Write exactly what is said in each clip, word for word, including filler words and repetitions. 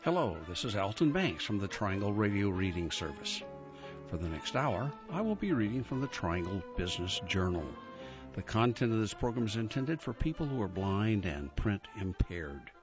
Hello, this is Alton Banks from the Triangle Radio Reading Service. For the next hour, I will be reading from the Triangle Business Journal. The content of this program is intended for people who are blind and print impaired.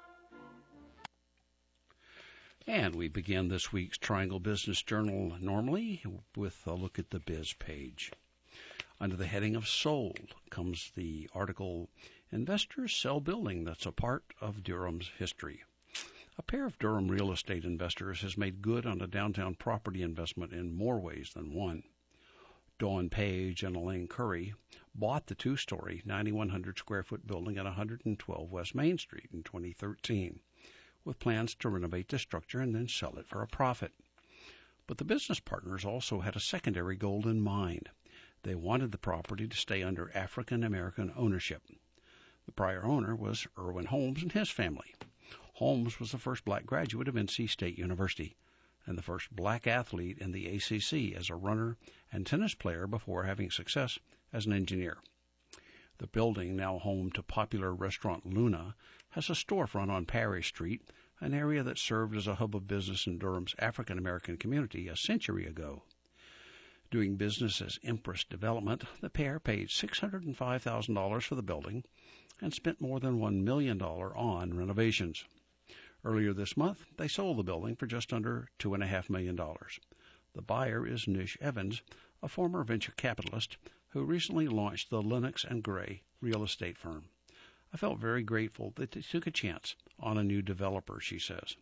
And we begin this week's Triangle Business Journal normally with a look at the Biz page. Under the heading of Sold comes the article, Investors Sell Building That's a Part of Durham's History. A pair of Durham real estate investors has made good on a downtown property investment in more ways than one. Dawn Page and Elaine Curry bought the two-story, nine thousand one hundred square foot building at one hundred twelve West Main Street in twenty thirteen, with plans to renovate the structure and then sell it for a profit. But the business partners also had a secondary goal in mind. They wanted the property to stay under African American ownership. The prior owner was Irwin Holmes and his family. Holmes was the first black graduate of N C State University and the first black athlete in the A C C as a runner and tennis player before having success as an engineer. The building, now home to popular restaurant Luna, has a storefront on Parish Street, an area that served as a hub of business in Durham's African American community a century ago. Doing business as Empress Development, the pair paid six hundred five thousand dollars for the building and spent more than one million dollars on renovations. Earlier this month, they sold the building for just under two point five million dollars. The buyer is Nish Evans, a former venture capitalist who recently launched the Lennox and Gray real estate firm. I felt very grateful that they took a chance on a new developer, she says.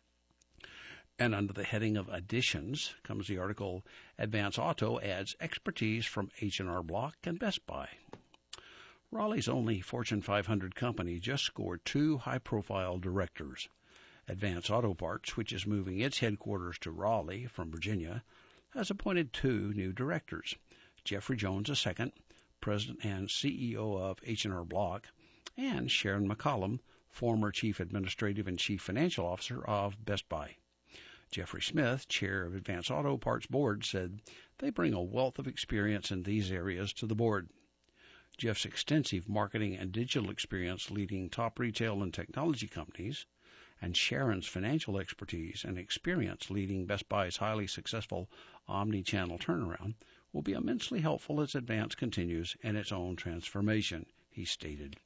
And under the heading of Additions comes the article, Advance Auto Adds Expertise from H and R Block and Best Buy. Raleigh's only Fortune five hundred company just scored two high-profile directors. Advance Auto Parts, which is moving its headquarters to Raleigh from Virginia, has appointed two new directors, Jeffrey Jones the second, President and C E O of H and R Block, and Sharon McCollum, former Chief Administrative and Chief Financial Officer of Best Buy. Jeffrey Smith, chair of Advance Auto Parts Board, said they bring a wealth of experience in these areas to the board. Jeff's extensive marketing and digital experience leading top retail and technology companies, and Sharon's financial expertise and experience leading Best Buy's highly successful omni-channel turnaround will be immensely helpful as Advance continues in its own transformation, he stated.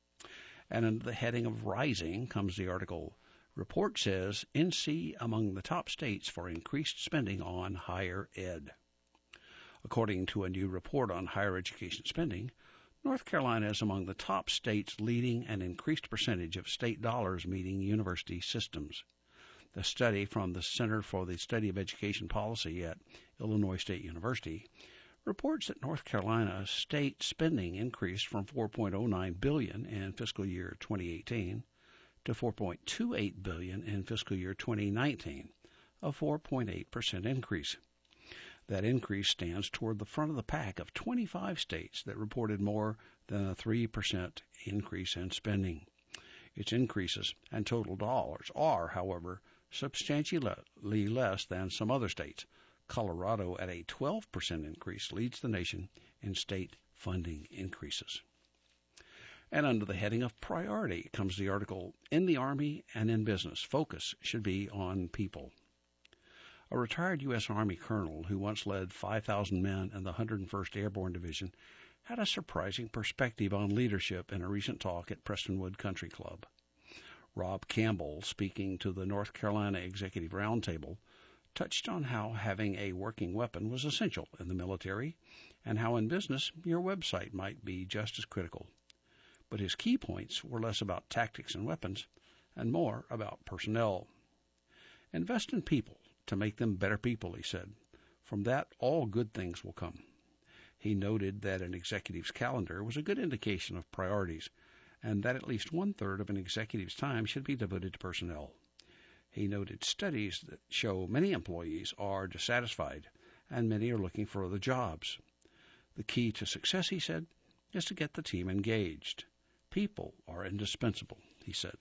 And under the heading of Rising comes the article, Report says N C among the top states for increased spending on higher ed. According to a new report on higher education spending, North Carolina is among the top states leading an increased percentage of state dollars meeting university systems. The study from the Center for the Study of Education Policy at Illinois State University reports that North Carolina's state spending increased from four point oh nine billion dollars in fiscal year twenty eighteen to four point two eight billion dollars in fiscal year twenty nineteen, a four point eight percent increase. That increase stands toward the front of the pack of twenty-five states that reported more than a three percent increase in spending. Its increases and total dollars are, however, substantially less than some other states. Colorado, at a twelve percent increase, leads the nation in state funding increases. And under the heading of Priority comes the article, In the Army and in Business, Focus Should Be on People. A retired U S Army colonel who once led five thousand men in the one hundred first Airborne Division had a surprising perspective on leadership in a recent talk at Prestonwood Country Club. Rob Campbell, speaking to the North Carolina Executive Roundtable, touched on how having a working weapon was essential in the military and how in business your website might be just as critical. But his key points were less about tactics and weapons and more about personnel. Invest in people to make them better people, he said. From that, all good things will come. He noted that an executive's calendar was a good indication of priorities, and that at least one-third of an executive's time should be devoted to personnel. He noted studies that show many employees are dissatisfied, and many are looking for other jobs. The key to success, he said, is to get the team engaged. People are indispensable, he said.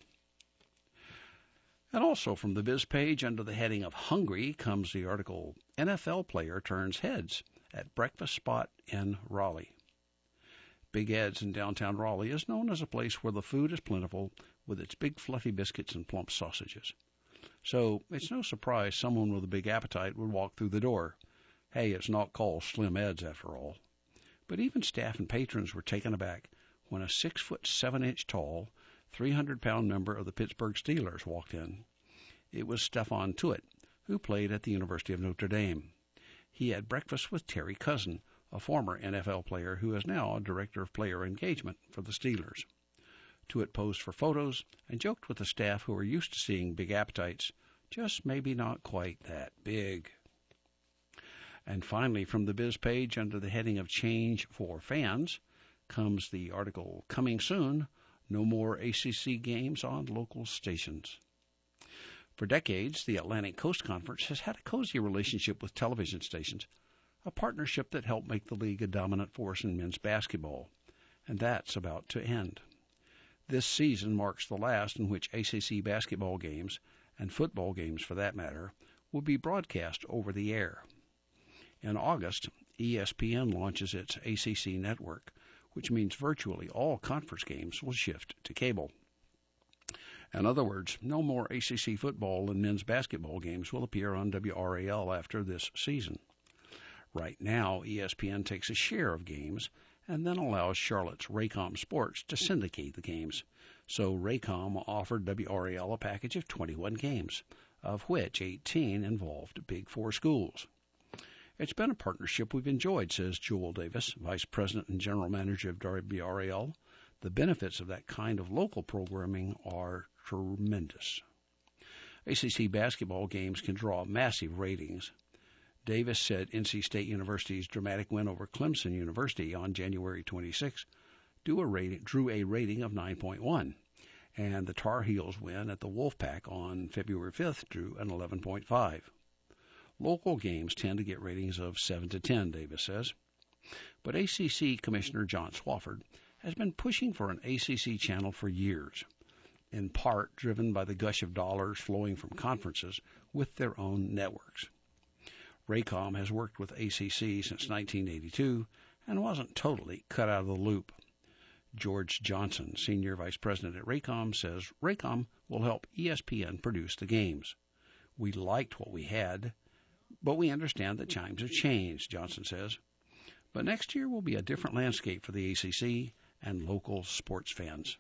And also from the Biz page under the heading of Hungry comes the article, N F L Player Turns Heads at Breakfast Spot in Raleigh. Big Ed's in downtown Raleigh is known as a place where the food is plentiful with its big fluffy biscuits and plump sausages. So it's no surprise someone with a big appetite would walk through the door. Hey, it's not called Slim Ed's after all. But even staff and patrons were taken aback when a six foot seven inch tall, three hundred pound member of the Pittsburgh Steelers walked in. It was Stephon Tuitt, who played at the University of Notre Dame. He had breakfast with Terry Cousin, a former N F L player who is now a director of player engagement for the Steelers. Tuitt posed for photos and joked with the staff who were used to seeing big appetites, just maybe not quite that big. And finally, from the Biz page under the heading of Change for Fans comes the article, Coming Soon, No More A C C Games on Local Stations. For decades, the Atlantic Coast Conference has had a cozy relationship with television stations, a partnership that helped make the league a dominant force in men's basketball, and that's about to end. This season marks the last in which A C C basketball games, and football games for that matter, will be broadcast over the air. In August, E S P N launches its A C C network, which means virtually all conference games will shift to cable. In other words, no more A C C football and men's basketball games will appear on W R A L after this season. Right now, E S P N takes a share of games and then allows Charlotte's Raycom Sports to syndicate the games. So Raycom offered W R A L a package of twenty-one games, of which eighteen involved Big Four schools. It's been a partnership we've enjoyed, says Joel Davis, Vice President and General Manager of W R A L. The benefits of that kind of local programming are tremendous. A C C basketball games can draw massive ratings. Davis said N C State University's dramatic win over Clemson University on January twenty-sixth drew a rating, drew a rating of nine point one, and the Tar Heels win at the Wolfpack on February fifth drew an eleven point five. Local games tend to get ratings of seven to ten, Davis says. But A C C Commissioner John Swofford has been pushing for an A C C channel for years, in part driven by the gush of dollars flowing from conferences with their own networks. Raycom has worked with A C C since nineteen eighty-two and wasn't totally cut out of the loop. George Johnson, Senior Vice President at Raycom, says Raycom will help E S P N produce the games. We liked what we had, but we understand that times have changed, Johnson says. But next year will be a different landscape for the A C C and local sports fans.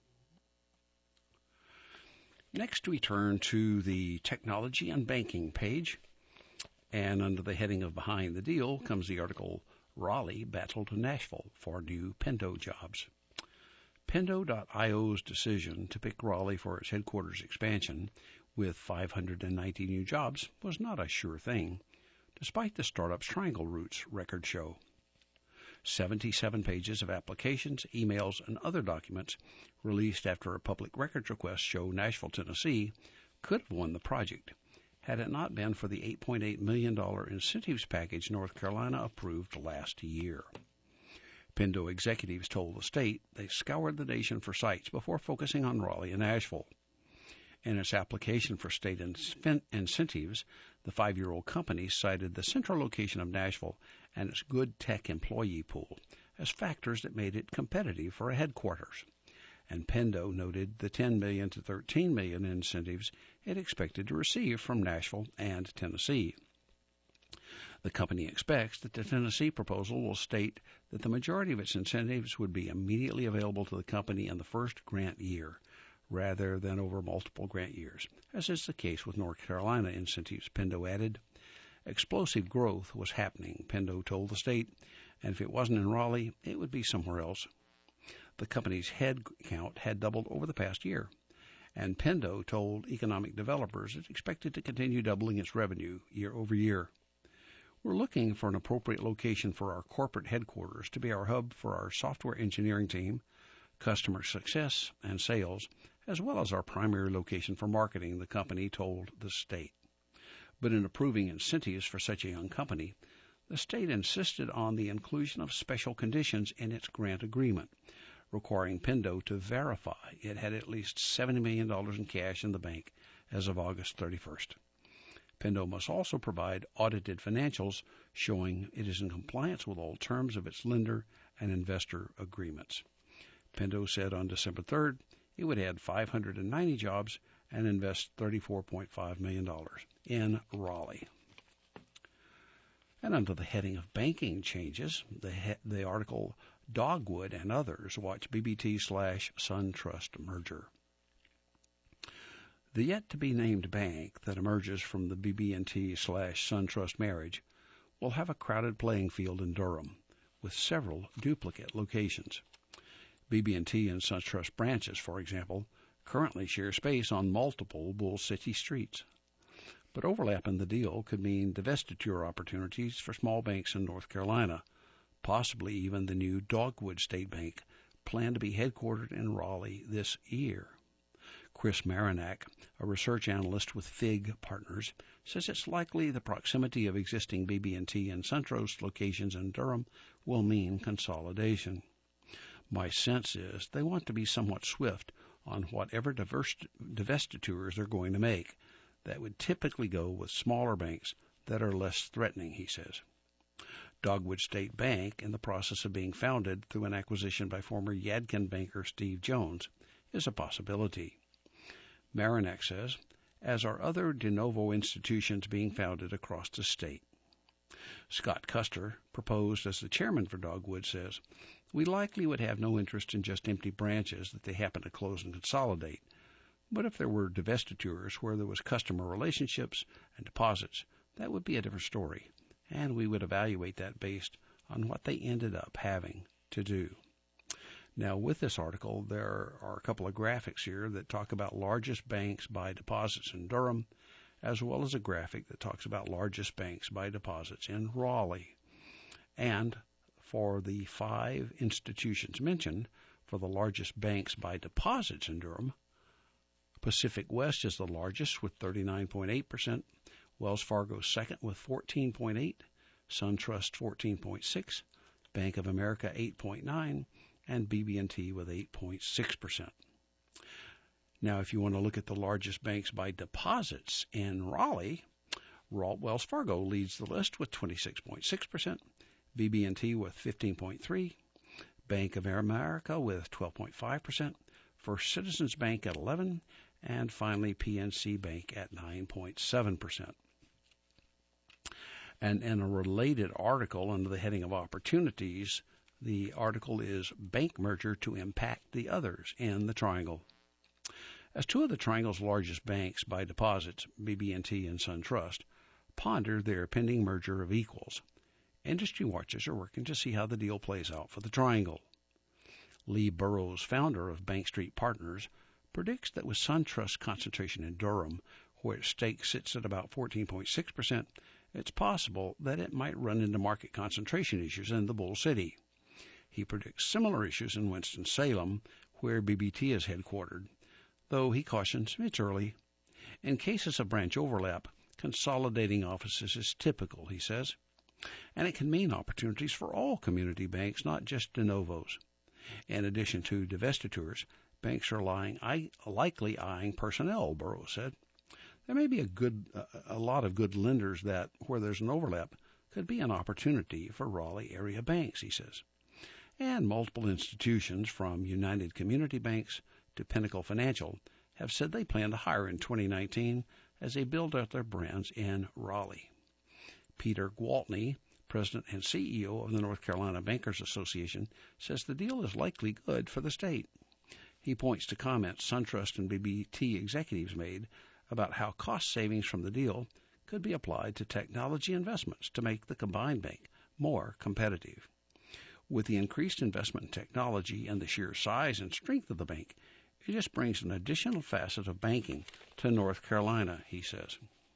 Next, we turn to the technology and banking page. And under the heading of Behind the Deal comes the article, Raleigh Battled Nashville for New Pendo Jobs. Pendo dot io's decision to pick Raleigh for its headquarters expansion with five hundred ninety new jobs was not a sure thing, despite the startup's Triangle Roots record show. seventy-seven pages of applications, emails, and other documents released after a public records request show Nashville, Tennessee could have won the project, had it not been for the eight point eight million dollars incentives package North Carolina approved last year. Pendo executives told the state they scoured the nation for sites before focusing on Raleigh and Nashville. In its application for state incentives, the five-year-old company cited the central location of Nashville and its good tech employee pool as factors that made it competitive for a headquarters. And Pendo noted the ten million dollars to thirteen million dollars in incentives it expected to receive from Nashville and Tennessee. The company expects that the Tennessee proposal will state that the majority of its incentives would be immediately available to the company in the first grant year, rather than over multiple grant years, as is the case with North Carolina incentives, Pendo added. Explosive growth was happening, Pendo told the state, and if it wasn't in Raleigh, it would be somewhere else. The company's head count had doubled over the past year, and Pendo told economic developers it expected to continue doubling its revenue year over year. We're looking for an appropriate location for our corporate headquarters to be our hub for our software engineering team, customer success, and sales, as well as our primary location for marketing, the company told the state. But in approving incentives for such a young company, the state insisted on the inclusion of special conditions in its grant agreement, requiring Pendo to verify it had at least seventy million dollars in cash in the bank as of August thirty-first. Pendo must also provide audited financials showing it is in compliance with all terms of its lender and investor agreements. Pendo said on December third it would add five hundred ninety jobs and invest thirty-four point five million dollars in Raleigh. And under the heading of banking changes, the, he- the article Dogwood and Others Watch B B T slash SunTrust Merger. The yet-to-be-named bank that emerges from the B B and T slash SunTrust marriage will have a crowded playing field in Durham, with several duplicate locations. B B and T and SunTrust branches, for example, currently share space on multiple Bull City streets. But overlap in the deal could mean divestiture opportunities for small banks in North Carolina, possibly even the new Dogwood State Bank, planned to be headquartered in Raleigh this year. Chris Marinac, a research analyst with Fig Partners, says it's likely the proximity of existing B B and T and SunTrust locations in Durham will mean consolidation. My sense is they want to be somewhat swift on whatever diverse divestitures they're going to make. That would typically go with smaller banks that are less threatening, he says. Dogwood State Bank, in the process of being founded through an acquisition by former Yadkin banker Steve Jones, is a possibility. Marinac says, as are other de novo institutions being founded across the state. Scott Custer, proposed as the chairman for Dogwood, says, we likely would have no interest in just empty branches that they happen to close and consolidate. But if there were divestitures where there was customer relationships and deposits, that would be a different story, and we would evaluate that based on what they ended up having to do. Now, with this article, there are a couple of graphics here that talk about largest banks by deposits in Durham, as well as a graphic that talks about largest banks by deposits in Raleigh. And for the five institutions mentioned, for the largest banks by deposits in Durham, Pacific West is the largest with thirty-nine point eight percent, Wells Fargo second with fourteen point eight percent, SunTrust fourteen point six percent, Bank of America eight point nine percent, and B B and T with eight point six percent. Now, if you want to look at the largest banks by deposits in Raleigh, Wells Fargo leads the list with twenty-six point six percent, B B and T with fifteen point three percent, Bank of America with twelve point five percent, First Citizens Bank at eleven percent, and finally P N C Bank at nine point seven percent. And in a related article under the heading of Opportunities, the article is Bank Merger to Impact the Others in the Triangle. As two of the Triangle's largest banks by deposits, B B and T and SunTrust, ponder their pending merger of equals, industry watchers are working to see how the deal plays out for the Triangle. Lee Burrows, founder of Bank Street Partners, predicts that with SunTrust concentration in Durham, where its stake sits at about fourteen point six percent, it's possible that it might run into market concentration issues in the Bull City. He predicts similar issues in Winston-Salem, where B B T is headquartered, though he cautions it's early. In cases of branch overlap, consolidating offices is typical, he says, and it can mean opportunities for all community banks, not just de novos. In addition to divestitures, banks are lying, I, likely eyeing personnel, Burrows said. There may be a good, a lot of good lenders that, where there's an overlap, could be an opportunity for Raleigh area banks, he says. And multiple institutions, from United Community Banks to Pinnacle Financial, have said they plan to hire in twenty nineteen as they build out their brands in Raleigh. Peter Gwaltney, president and C E O of the North Carolina Bankers Association, says the deal is likely good for the state. He points to comments SunTrust and B B T executives made about how cost savings from the deal could be applied to technology investments to make the combined bank more competitive. With the increased investment in technology and the sheer size and strength of the bank, it just brings an additional facet of banking to North Carolina, he says.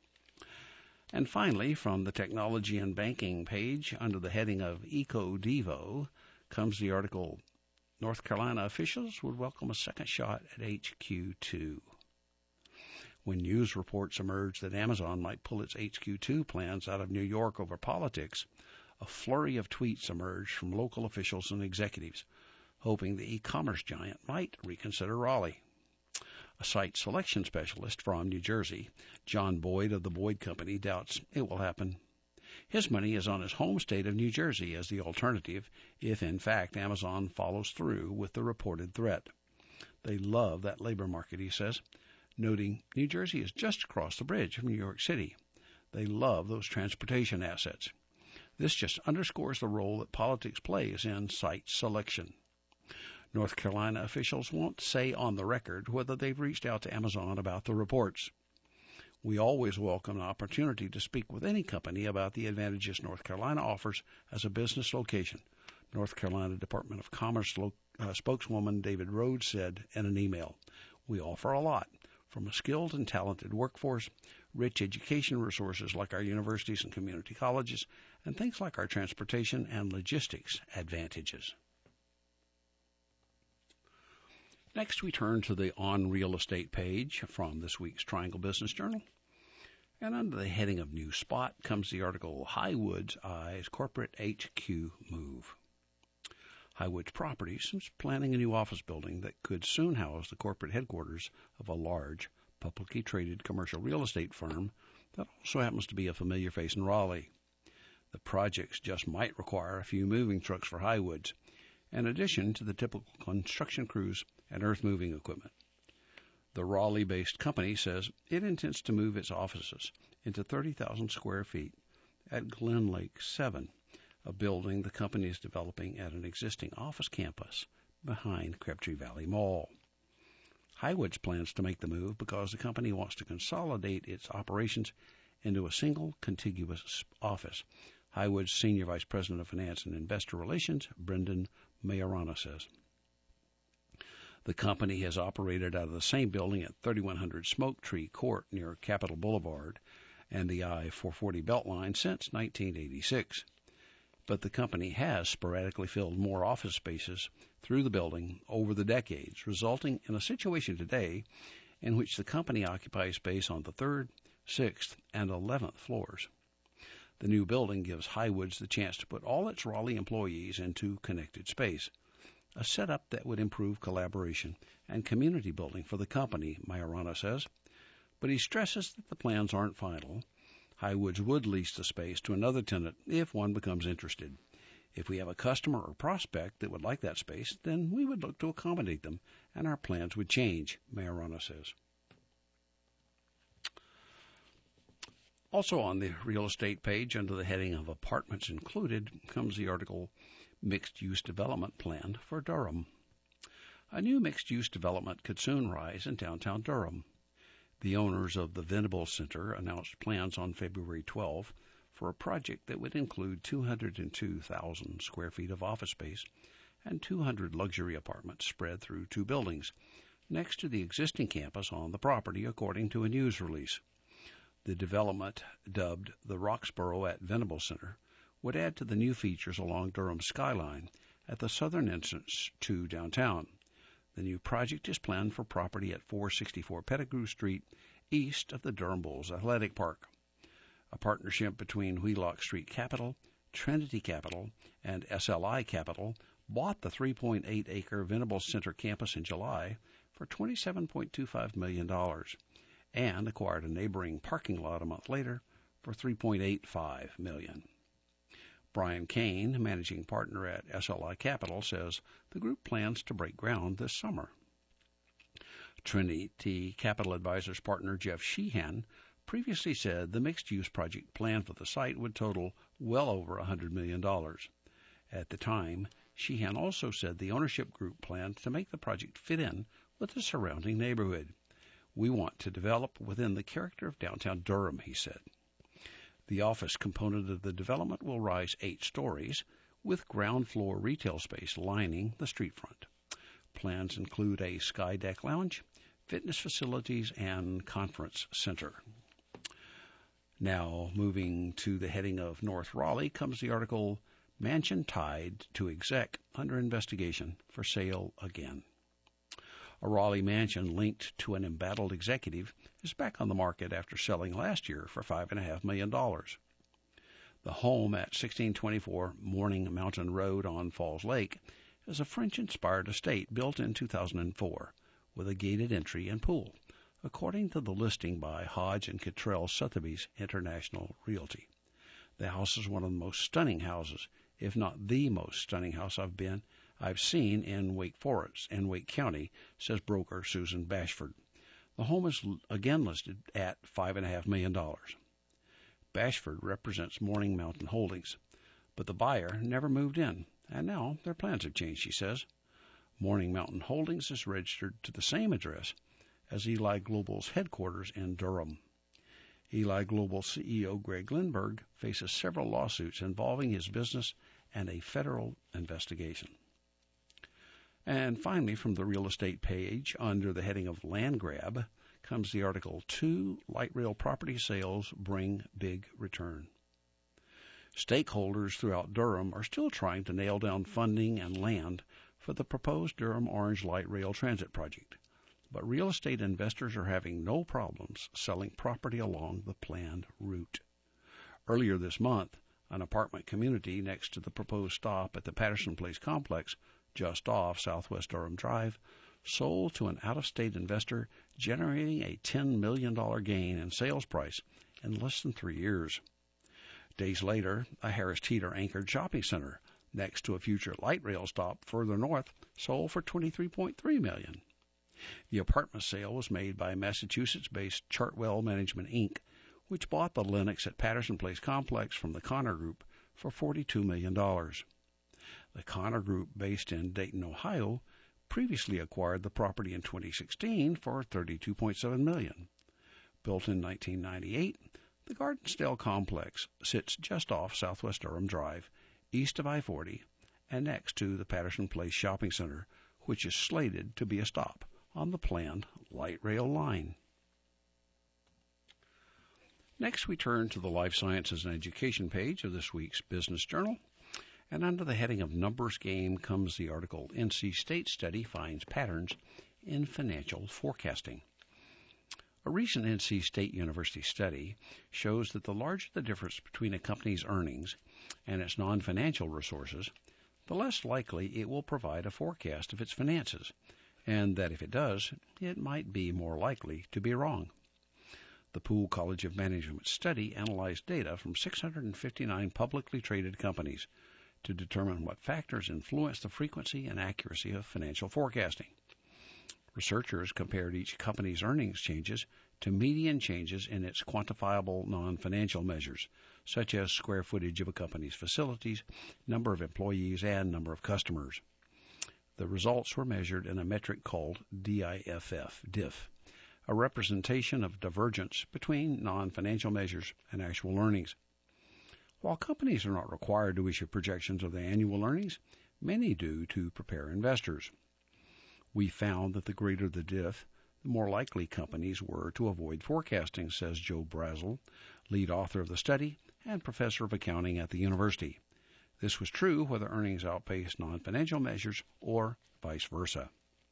And finally, from the Technology and Banking page, under the heading of EcoDevo, comes the article, North Carolina officials would welcome a second shot at H Q two. When news reports emerged that Amazon might pull its H Q two plans out of New York over politics, a flurry of tweets emerged from local officials and executives, hoping the e-commerce giant might reconsider Raleigh. A site selection specialist from New Jersey, John Boyd of the Boyd Company, doubts it will happen. His money is on his home state of New Jersey as the alternative if, in fact, Amazon follows through with the reported threat. They love that labor market, he says. noting New Jersey is just across the bridge from New York City. They love those transportation assets. This just underscores the role that politics plays in site selection. North Carolina officials won't say on the record whether they've reached out to Amazon about the reports. We always welcome an opportunity to speak with any company about the advantages North Carolina offers as a business location, North Carolina Department of Commerce lo- uh, spokeswoman David Rhodes said in an email. We offer a lot, from a skilled and talented workforce, rich education resources like our universities and community colleges, and things like our transportation and logistics advantages. Next, we turn to the On Real Estate page from this week's Triangle Business Journal. And under the heading of New Spot comes the article, Highwoods Eyes Corporate H Q Move. Highwoods Properties is planning a new office building that could soon house the corporate headquarters of a large, publicly traded commercial real estate firm that also happens to be a familiar face in Raleigh. The projects just might require a few moving trucks for Highwoods, in addition to the typical construction crews and earth-moving equipment. The Raleigh-based company says it intends to move its offices into thirty thousand square feet at Glen Lake seven, a building the company is developing at an existing office campus behind Crabtree Valley Mall. Highwoods plans to make the move because the company wants to consolidate its operations into a single contiguous office. Highwoods Senior Vice President of Finance and Investor Relations, Brendan Majorana, says. The company has operated out of the same building at thirty-one hundred Smoke Tree Court near Capitol Boulevard and the I four forty Beltline since nineteen eighty-six. But the company has sporadically filled more office spaces through the building over the decades, resulting in a situation today in which the company occupies space on the third, sixth, and eleventh floors. The new building gives Highwoods the chance to put all its Raleigh employees into connected space, a setup that would improve collaboration and community building for the company, Majorana says. But he stresses that the plans aren't final. Highwoods would lease the space to another tenant if one becomes interested. If we have a customer or prospect that would like that space, then we would look to accommodate them, and our plans would change, Majorana says. Also on the real estate page, under the heading of Apartments Included, comes the article, Mixed-Use Development Plan for Durham. A new mixed-use development could soon rise in downtown Durham. The owners of the Venables Center announced plans on February twelfth for a project that would include two hundred two thousand square feet of office space and two hundred luxury apartments spread through two buildings, next to the existing campus on the property, according to a news release. The development, dubbed the Roxborough at Venables Center, would add to the new features along Durham's skyline at the southern entrance to downtown. The new project is planned for property at four sixty-four Pettigrew Street, east of the Durham Bulls Athletic Park. A partnership between Wheelock Street Capital, Trinity Capital, and S L I Capital bought the three point eight acre Venables Center campus in July for twenty-seven point two five million dollars and acquired a neighboring parking lot a month later for three point eight five million dollars. Brian Kane, managing partner at S L I Capital, says the group plans to break ground this summer. Trinity Capital Advisors partner Jeff Sheehan previously said the mixed-use project plan for the site would total well over one hundred million dollars. At the time, Sheehan also said the ownership group planned to make the project fit in with the surrounding neighborhood. We want to develop within the character of downtown Durham, he said. The office component of the development will rise eight stories, with ground floor retail space lining the street front. Plans include a sky deck lounge, fitness facilities, and conference center. Now, moving to the heading of North Raleigh, comes the article, Mansion Tied to Exec Under Investigation for Sale Again. A Raleigh mansion linked to an embattled executive is back on the market after selling last year for five point five million dollars. The home at sixteen twenty-four Morning Mountain Road on Falls Lake is a French-inspired estate built in two thousand four with a gated entry and pool, according to the listing by Hodge and Cottrell Sotheby's International Realty. The house is one of the most stunning houses, if not the most stunning house I've been I've seen in Wake Forest and Wake County, says broker Susan Bashford. The home is again listed at five point five million dollars. Bashford represents Morning Mountain Holdings, but the buyer never moved in, and now their plans have changed, she says. Morning Mountain Holdings is registered to the same address as Eli Global's headquarters in Durham. Eli Global C E O Greg Lindberg faces several lawsuits involving his business and a federal investigation. And finally, from the real estate page, under the heading of Land Grab, comes the article, Two Light Rail Property Sales Bring Big Return. Stakeholders throughout Durham are still trying to nail down funding and land for the proposed Durham Orange Light Rail Transit project, but real estate investors are having no problems selling property along the planned route. Earlier this month, an apartment community next to the proposed stop at the Patterson Place complex, just off Southwest Durham Drive, sold to an out-of-state investor, generating a ten million dollars gain in sales price in less than three years. Days later, a Harris Teeter anchored shopping center next to a future light rail stop further north sold for twenty-three point three million dollars. The apartment sale was made by Massachusetts-based Chartwell Management, Incorporated, which bought the Lenox at Patterson Place complex from the Connor Group for forty-two million dollars. The Connor Group, based in Dayton, Ohio, previously acquired the property in twenty sixteen for thirty-two point seven million dollars. Built in nineteen ninety-eight, the Gardensdale complex sits just off Southwest Durham Drive, east of I forty, and next to the Patterson Place Shopping Center, which is slated to be a stop on the planned light rail line. Next, we turn to the Life Sciences and Education page of this week's Business Journal. And under the heading of Numbers Game comes the article, N C State Study Finds Patterns in Financial Forecasting. A recent N C State University study shows that the larger the difference between a company's earnings and its non-financial resources, the less likely it will provide a forecast of its finances, and that if it does, it might be more likely to be wrong. The Poole College of Management study analyzed data from six hundred fifty-nine publicly traded companies to determine what factors influence the frequency and accuracy of financial forecasting. Researchers compared each company's earnings changes to median changes in its quantifiable non-financial measures, such as square footage of a company's facilities, number of employees, and number of customers. The results were measured in a metric called D I F F, D I F, a representation of divergence between non-financial measures and actual earnings. While companies are not required to issue projections of their annual earnings, many do to prepare investors. We found that the greater the D I F, the more likely companies were to avoid forecasting, says Joe Brazel, lead author of the study and professor of accounting at the university. This was true whether earnings outpaced non-financial measures or vice versa.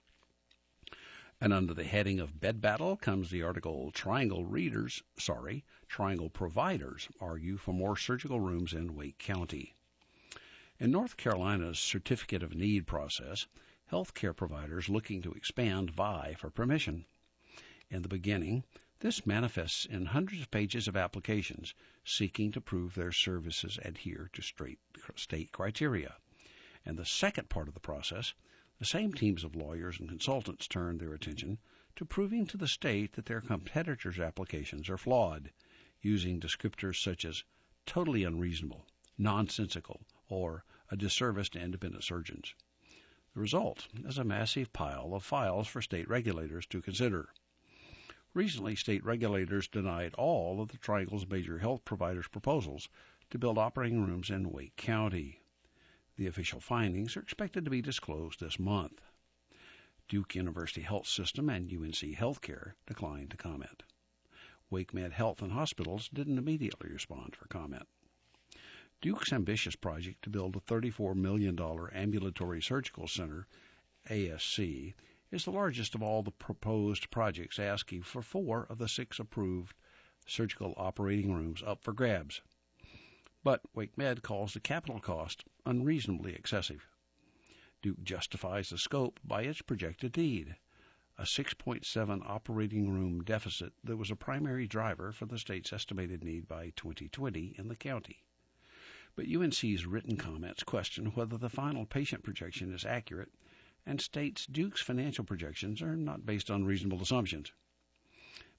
And under the heading of Bed Battle comes the article, Triangle Readers, sorry, Triangle Providers Argue for More Surgical Rooms in Wake County. In North Carolina's Certificate of Need process, healthcare providers looking to expand vie for permission. In the beginning, this manifests in hundreds of pages of applications seeking to prove their services adhere to straight state criteria. In the second part of the process, the same teams of lawyers and consultants turn their attention to proving to the state that their competitors' applications are flawed, using descriptors such as totally unreasonable, nonsensical, or a disservice to independent surgeons. The result is a massive pile of files for state regulators to consider. Recently, state regulators denied all of the Triangle's major health providers' proposals to build operating rooms in Wake County. The official findings are expected to be disclosed this month. Duke University Health System and U N C Healthcare declined to comment. WakeMed Health and Hospitals didn't immediately respond for comment. Duke's ambitious project to build a thirty-four million dollars ambulatory surgical center, A S C, is the largest of all the proposed projects, asking for four of the six approved surgical operating rooms up for grabs. But WakeMed calls the capital cost unreasonably excessive. Duke justifies the scope by its projected need, a six point seven operating room deficit that was a primary driver for the state's estimated need by twenty twenty in the county. But U N C's written comments question whether the final patient projection is accurate and states Duke's financial projections are not based on reasonable assumptions.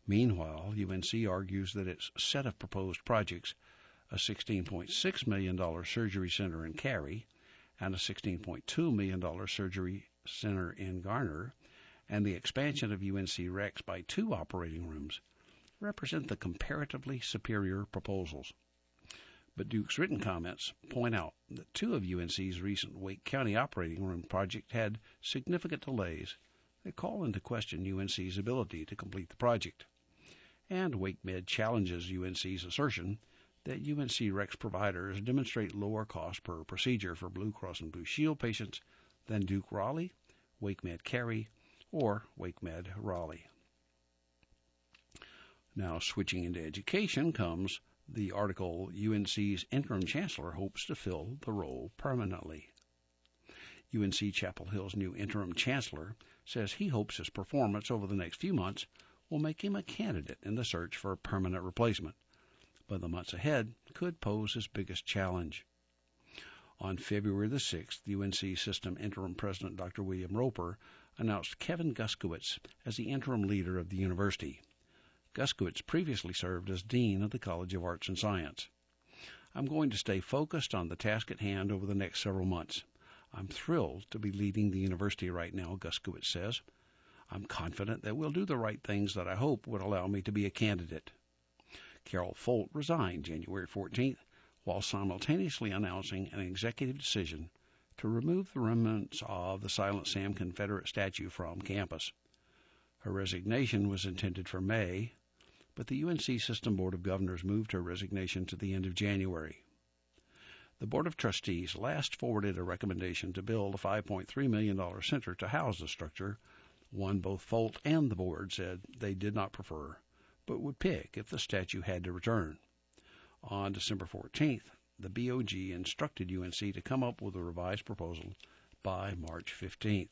Meanwhile, U N C argues that its set of proposed projects, a sixteen point six million dollars surgery center in Cary and a sixteen point two million dollars surgery center in Garner, and the expansion of U N C Rex by two operating rooms, represent the comparatively superior proposals. But Duke's written comments point out that two of U N C's recent Wake County operating room projects had significant delays that call into question U N C's ability to complete the project. And WakeMed challenges U N C's assertion that U N C Rex providers demonstrate lower cost per procedure for Blue Cross and Blue Shield patients than Duke Raleigh, WakeMed Cary, or WakeMed Raleigh. Now, switching into education comes the article, U N C's interim chancellor hopes to fill the role permanently. U N C Chapel Hill's new interim chancellor says he hopes his performance over the next few months will make him a candidate in the search for a permanent replacement, but the months ahead could pose his biggest challenge. On February the sixth, U N C System Interim President Doctor William Roper announced Kevin Guskowitz as the interim leader of the university. Guskowitz previously served as Dean of the College of Arts and Science. I'm going to stay focused on the task at hand over the next several months. I'm thrilled to be leading the university right now, Guskowitz says. I'm confident that we'll do the right things that I hope would allow me to be a candidate. Carol Folt resigned January fourteenth, while simultaneously announcing an executive decision to remove the remnants of the Silent Sam Confederate statue from campus. Her resignation was intended for May, but the U N C System Board of Governors moved her resignation to the end of January. The Board of Trustees last forwarded a recommendation to build a five point three million dollars center to house the structure, one both Folt and the board said they did not prefer, but would pick if the statue had to return. On December fourteenth, the B O G instructed U N C to come up with a revised proposal by March fifteenth.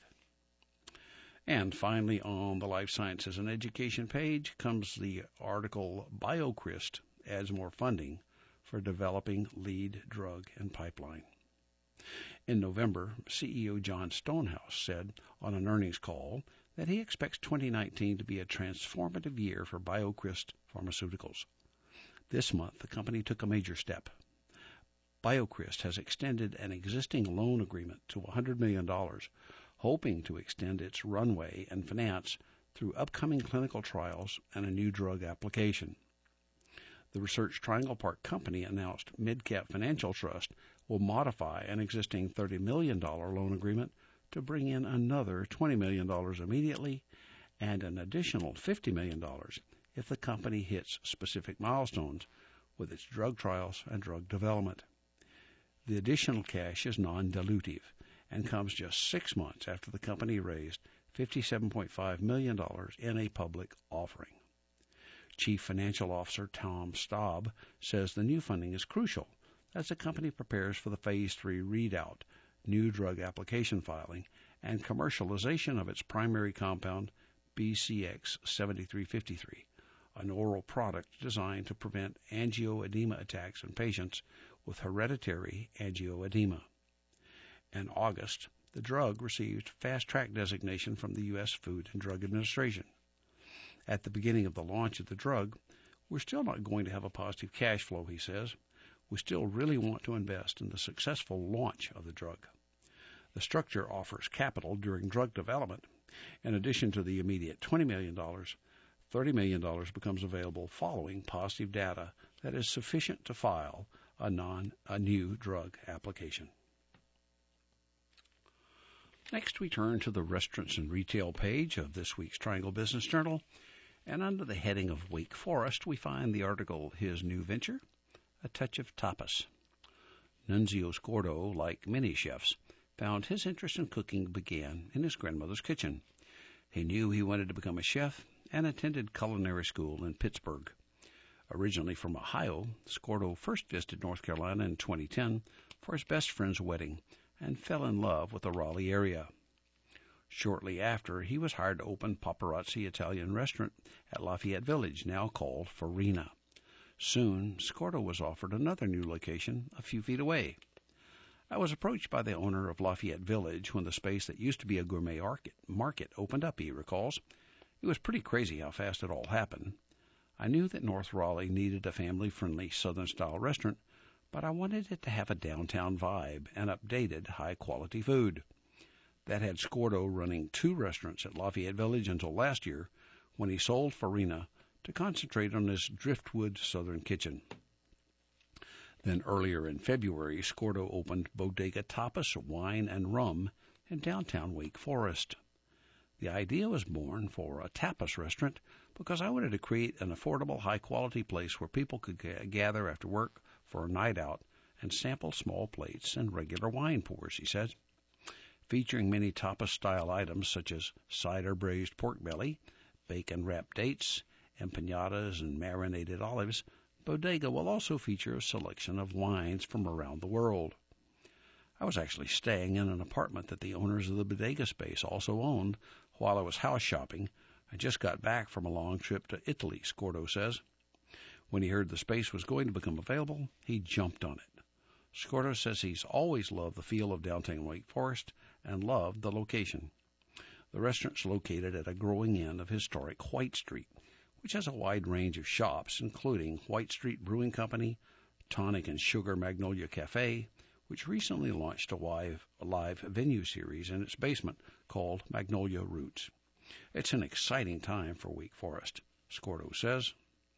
And finally, on the Life Sciences and Education page comes the article, BioCryst adds more funding for developing lead drug and pipeline. In November, C E O John Stonehouse said on an earnings call that he expects twenty nineteen to be a transformative year for BioCryst Pharmaceuticals. This month, the company took a major step. BioCryst has extended an existing loan agreement to one hundred million dollars, hoping to extend its runway and finance through upcoming clinical trials and a new drug application. The Research Triangle Park Company announced MidCap Financial Trust will modify an existing thirty million dollars loan agreement to bring in another twenty million dollars immediately and an additional fifty million dollars if the company hits specific milestones with its drug trials and drug development. The additional cash is non-dilutive and comes just six months after the company raised fifty-seven point five million dollars in a public offering. Chief Financial Officer Tom Staub says the new funding is crucial as the company prepares for the Phase three readout, new drug application filing, and commercialization of its primary compound, B C X seventy-three fifty-three, an oral product designed to prevent angioedema attacks in patients with hereditary angioedema. In August, the drug received fast-track designation from the U S Food and Drug Administration. At the beginning of the launch of the drug, we're still not going to have a positive cash flow, he says. We still really want to invest in the successful launch of the drug. The structure offers capital during drug development. In addition to the immediate twenty million dollars, thirty million dollars becomes available following positive data that is sufficient to file a, non, a new drug application. Next, we turn to the restaurants and retail page of this week's Triangle Business Journal, and under the heading of Wake Forest, we find the article, His New Venture, A Touch of Tapas. Nunzio Scordo, like many chefs, found his interest in cooking began in his grandmother's kitchen. He knew he wanted to become a chef and attended culinary school in Pittsburgh. Originally from Ohio, Scordo first visited North Carolina in twenty ten for his best friend's wedding and fell in love with the Raleigh area. Shortly after, he was hired to open Paparazzi Italian restaurant at Lafayette Village, now called Farina. Soon, Scordo was offered another new location a few feet away. I was approached by the owner of Lafayette Village when the space that used to be a gourmet market opened up, he recalls. It was pretty crazy how fast it all happened. I knew that North Raleigh needed a family-friendly Southern-style restaurant, but I wanted it to have a downtown vibe and updated, high-quality food. That had Scordo running two restaurants at Lafayette Village until last year, when he sold Farina to concentrate on his Driftwood Southern kitchen. Then earlier in February, Scordo opened Bodega Tapas Wine and Rum in downtown Wake Forest. The idea was born for a tapas restaurant because I wanted to create an affordable, high-quality place where people could g- gather after work for a night out and sample small plates and regular wine pours, he said. Featuring many tapas-style items such as cider braised pork belly, bacon-wrapped dates, empanadas, and marinated olives, Bodega will also feature a selection of wines from around the world. I was actually staying in an apartment that the owners of the Bodega space also owned while I was house shopping. I just got back from a long trip to Italy, Scordo says. When he heard the space was going to become available, he jumped on it. Scordo says he's always loved the feel of downtown Wake Forest and loved the location. The restaurant's located at a growing end of historic White Street, which has a wide range of shops, including White Street Brewing Company, Tonic and Sugar Magnolia Cafe, which recently launched a live, a live venue series in its basement called Magnolia Roots. It's an exciting time for Wake Forest, Scordo says.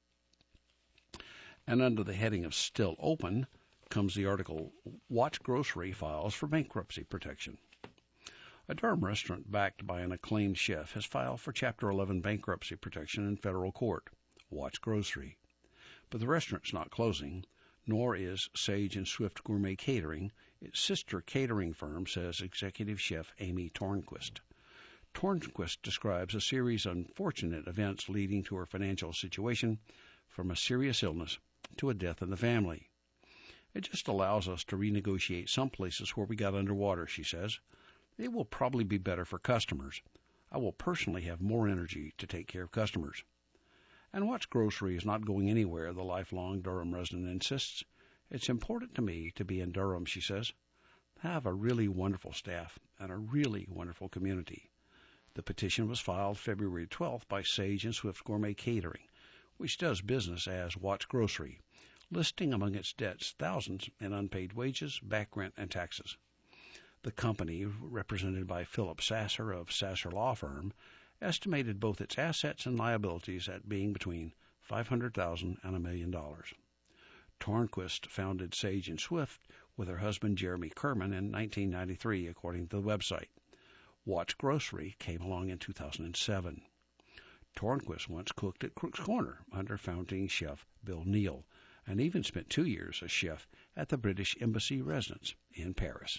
And under the heading of Still Open comes the article, Watts Grocery Files for Bankruptcy Protection. A Durham restaurant backed by an acclaimed chef has filed for Chapter eleven bankruptcy protection in federal court, Watts Grocery. But the restaurant's not closing, nor is Sage and Swift Gourmet Catering, its sister catering firm, says executive chef Amy Tornquist. Tornquist describes a series of unfortunate events leading to her financial situation, from a serious illness to a death in the family. It just allows us to renegotiate some places where we got underwater, she says. It will probably be better for customers. I will personally have more energy to take care of customers. And Watts Grocery is not going anywhere, the lifelong Durham resident insists. It's important to me to be in Durham, she says. I have a really wonderful staff and a really wonderful community. The petition was filed February twelfth by Sage and Swift Gourmet Catering, which does business as Watts Grocery, listing among its debts thousands in unpaid wages, back rent, and taxes. The company, represented by Philip Sasser of Sasser Law Firm, estimated both its assets and liabilities at being between five hundred thousand dollars and a million dollars. Tornquist founded Sage and Swift with her husband Jeremy Kerman in nineteen ninety-three, according to the website. Watts Grocery came along in two thousand seven. Tornquist once cooked at Crook's Corner under founding chef Bill Neal, and even spent two years as chef at the British Embassy residence in Paris.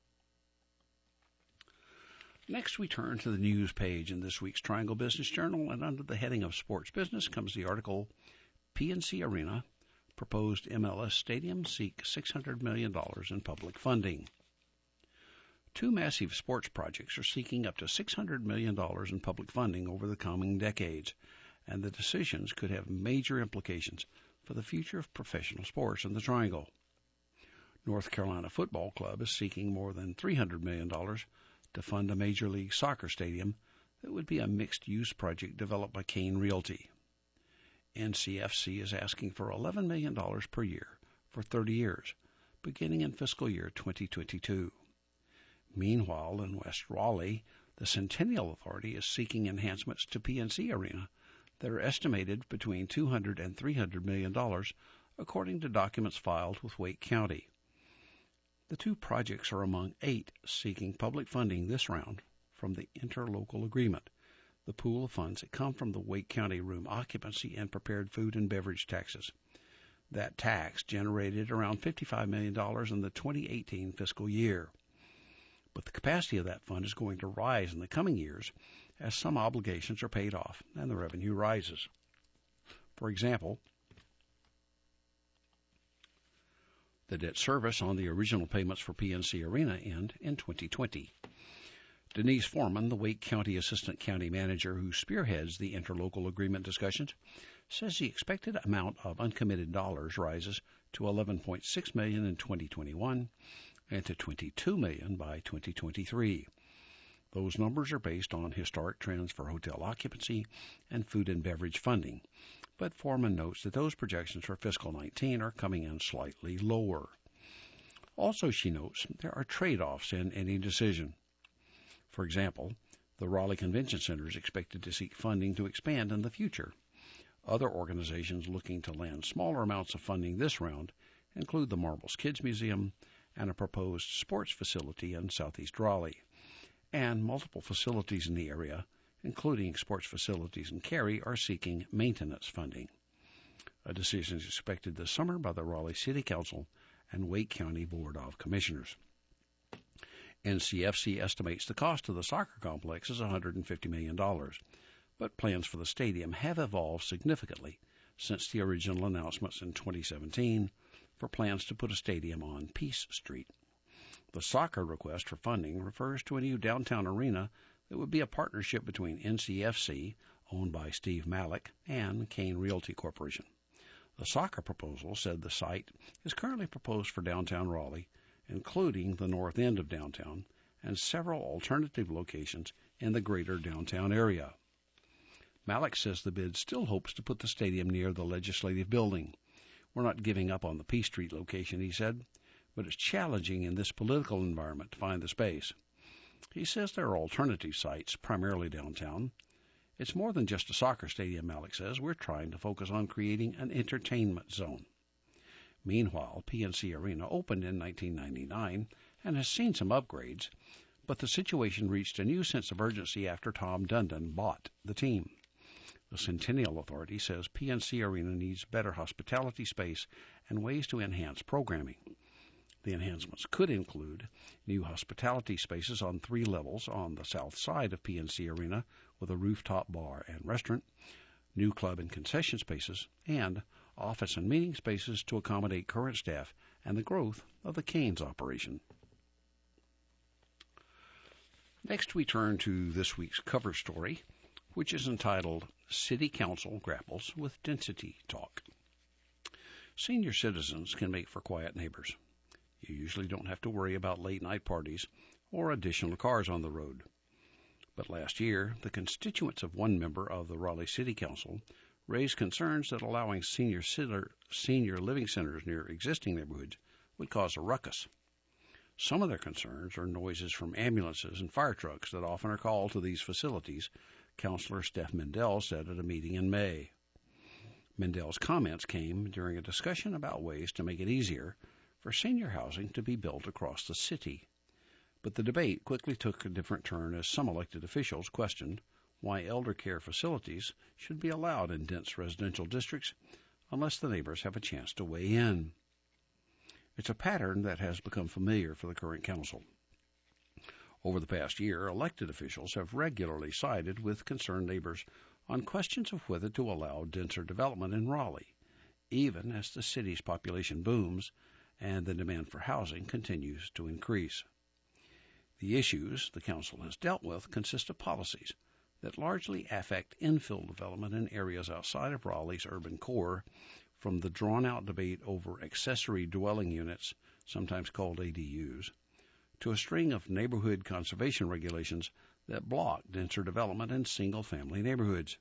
Next, we turn to the news page in this week's Triangle Business Journal, and under the heading of Sports Business comes the article, P N C Arena, Proposed M L S Stadium Seek six hundred million dollars in Public Funding. Two massive sports projects are seeking up to six hundred million dollars in public funding over the coming decades, and the decisions could have major implications for the future of professional sports in the Triangle. North Carolina Football Club is seeking more than three hundred million dollars to fund a Major League Soccer stadium that would be a mixed-use project developed by Kane Realty. N C F C is asking for eleven million dollars per year for thirty years, beginning in fiscal year twenty twenty-two. Meanwhile, in West Raleigh, the Centennial Authority is seeking enhancements to P N C Arena that are estimated between two hundred and three hundred million dollars, according to documents filed with Wake County. The two projects are among eight seeking public funding this round from the interlocal agreement, the pool of funds that come from the Wake County room occupancy and prepared food and beverage taxes. That tax generated around fifty-five million dollars in the twenty eighteen fiscal year. But the capacity of that fund is going to rise in the coming years as some obligations are paid off and the revenue rises. For example, the debt service on the original payments for P N C Arena end in twenty twenty. Denise Foreman, the Wake County Assistant County Manager who spearheads the interlocal agreement discussions, says the expected amount of uncommitted dollars rises to eleven point six million dollars in twenty twenty-one and to twenty-two million dollars by twenty twenty-three. Those numbers are based on historic trends for hotel occupancy and food and beverage funding, but Foreman notes that those projections for fiscal nineteen are coming in slightly lower. Also, she notes, there are trade-offs in any decision. For example, the Raleigh Convention Center is expected to seek funding to expand in the future. Other organizations looking to land smaller amounts of funding this round include the Marbles Kids Museum and a proposed sports facility in southeast Raleigh, and multiple facilities in the area, including sports facilities in Cary, are seeking maintenance funding. A decision is expected this summer by the Raleigh City Council and Wake County Board of Commissioners. N C F C estimates the cost of the soccer complex is one hundred fifty million dollars, but plans for the stadium have evolved significantly since the original announcements in twenty seventeen for plans to put a stadium on Peace Street. The soccer request for funding refers to a new downtown arena that would be a partnership between N C F C, owned by Steve Malik, and Kane Realty Corporation. The soccer proposal said the site is currently proposed for downtown Raleigh, including the north end of downtown, and several alternative locations in the greater downtown area. Malik says the bid still hopes to put the stadium near the legislative building. We're not giving up on the Peace Street location, he said, but it's challenging in this political environment to find the space. He says there are alternative sites, primarily downtown. It's more than just a soccer stadium, Malik says. We're trying to focus on creating an entertainment zone. Meanwhile, P N C Arena opened in nineteen ninety-nine and has seen some upgrades, but the situation reached a new sense of urgency after Tom Dundon bought the team. The Centennial Authority says P N C Arena needs better hospitality space and ways to enhance programming. The enhancements could include new hospitality spaces on three levels on the south side of P N C Arena with a rooftop bar and restaurant, new club and concession spaces, and office and meeting spaces to accommodate current staff and the growth of the Canes operation. Next, we turn to this week's cover story, which is entitled City Council Grapples with Density Talk. Senior citizens can make for quiet neighbors. You usually don't have to worry about late-night parties or additional cars on the road. But last year, the constituents of one member of the Raleigh City Council raised concerns that allowing senior, senior living centers near existing neighborhoods would cause a ruckus. Some of their concerns are noises from ambulances and fire trucks that often are called to these facilities, Councilor Steph Mendel said at a meeting in May. Mendel's comments came during a discussion about ways to make it easier for senior housing to be built across the city. But the debate quickly took a different turn as some elected officials questioned why elder care facilities should be allowed in dense residential districts unless the neighbors have a chance to weigh in. It's a pattern that has become familiar for the current council. Over the past year, elected officials have regularly sided with concerned neighbors on questions of whether to allow denser development in Raleigh, even as the city's population booms and the demand for housing continues to increase. The issues the council has dealt with consist of policies that largely affect infill development in areas outside of Raleigh's urban core, from the drawn-out debate over accessory dwelling units, sometimes called A D Us, to a string of neighborhood conservation regulations that block denser development in single-family neighborhoods.